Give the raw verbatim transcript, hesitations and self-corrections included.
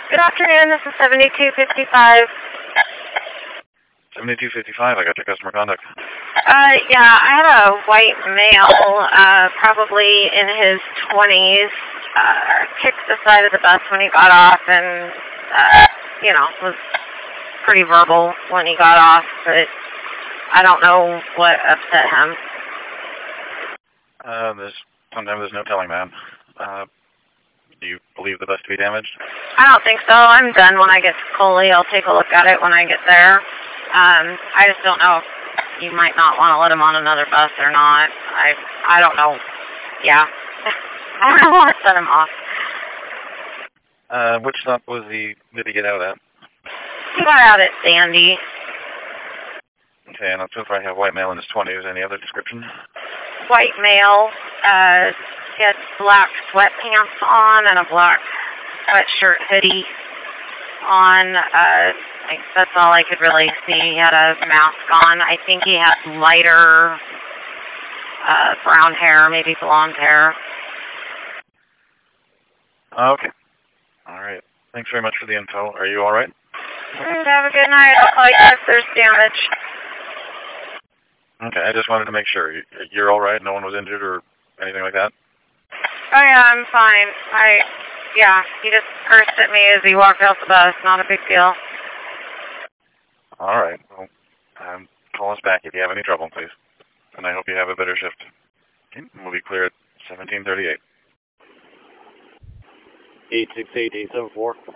Good afternoon, this is seventy-two fifty-five. seventy-two fifty-five, I got your customer conduct. Uh, yeah, I had a white male, uh, probably in his twenties, uh, kicked the side of the bus when he got off and, uh, you know, was pretty verbal when he got off, but I don't know what upset him. Uh, there's, sometimes there's no telling that. Uh, do you believe the bus to be damaged? I don't think so. I'm done when I get to Coley. I'll take a look at it when I get there. Um, I just don't know if you might not want to let him on another bus or not. I I don't know. Yeah. I don't want to set him off. Uh, which stop was he, did he get out at? He got out at Sandy. Okay, and so far I have white male in his twenties. Any other description? White male, uh, he had black sweatpants on and a black sweatshirt hoodie on. Uh, like, that's all I could really see. He had a mask on. I think he had lighter uh, brown hair, maybe blonde hair. Okay. All right. Thanks very much for the info. Are you all right? Mm, have a good night. I'll call you if there's damage. Okay, I just wanted to make sure. You're all right? No one was injured or anything like that? Oh, yeah, I'm fine. I, yeah, he just cursed at me as he walked out the bus. Not a big deal. All right. Well, um, call us back if you have any trouble, please. And I hope you have a better shift. Okay, we'll be clear at seventeen thirty-eight. eight six eight, eight seven four.